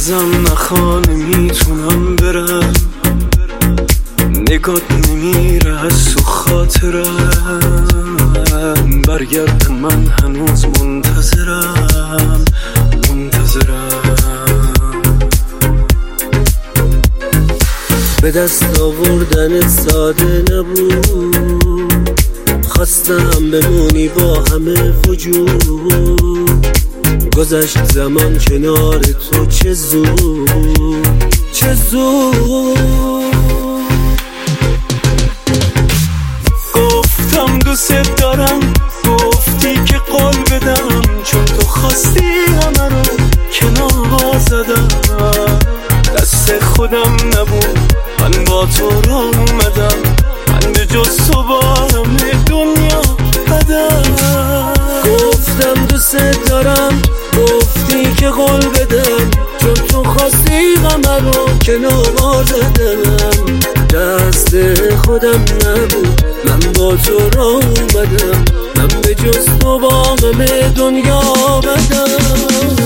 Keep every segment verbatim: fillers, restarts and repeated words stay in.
ازم نخوا نمیتونم برم، نگات نمیره از تو خاطرم، برگرد من هنوز منتظرم منتظرم. به دست آوردن ساده نبود، خواستم بمونی با همه وجود، گذشت زمان کنار تو چه زود چه زود. گفتم دوست دارم، گفتی که قول بدم، چون تو خواستی همه رو کنار زدم. دست خودم نبود، من با تو را اومدم، من به جز تو با همه دنیا بدم. گفتم دوست دارم، گفتی که قول بدم، چون تو خواستی غمه رو کنار زدم. دست خودم نبود، من با تو را اومدم، من به جز تو با همه دنیا بدم.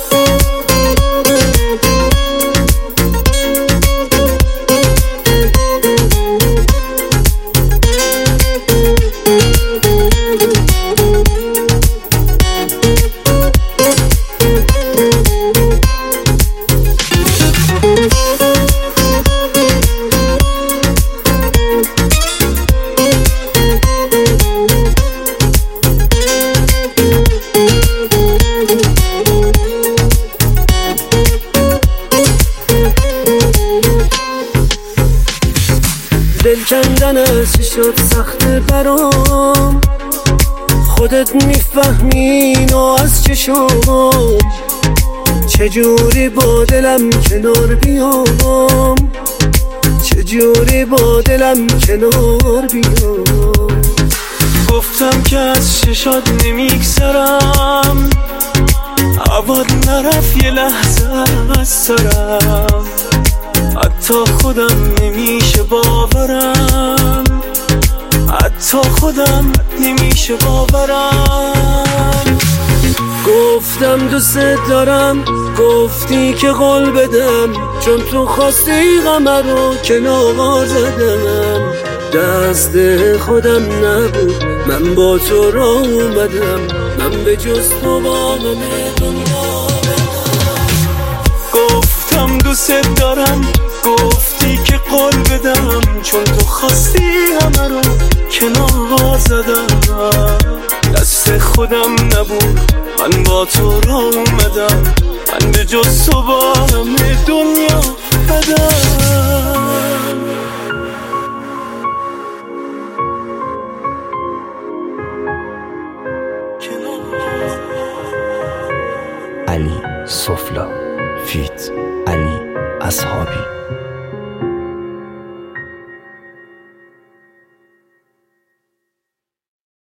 دل کندن از چی شد سخت برام، خودت میفهمی اینو از چه شد، چجوری با دلم کنار بیام، چجوری با دلم کنار بیام. گفتم که از چشات نمیگذرم، عباد نرفت یه لحظه از سرم، حتی خودم نمیشه باورم، حتی خودم نمیشه باورم. گفتم دوست دارم، گفتی که قول بدم، چون تو خواستی غمه رو کنار زدم. دست خودم نبود، من با تو را اومدم، من به جز تو با همه دنیا بدم. گفتم دوست دارم، گفتی که قول بدم، چون تو خواستی همه رو کنار زدم. دست خودم نبود، من با تو را اومدم، من به جز تو با همه دنیا بدم. علی سفلا فیت علی اصحابی.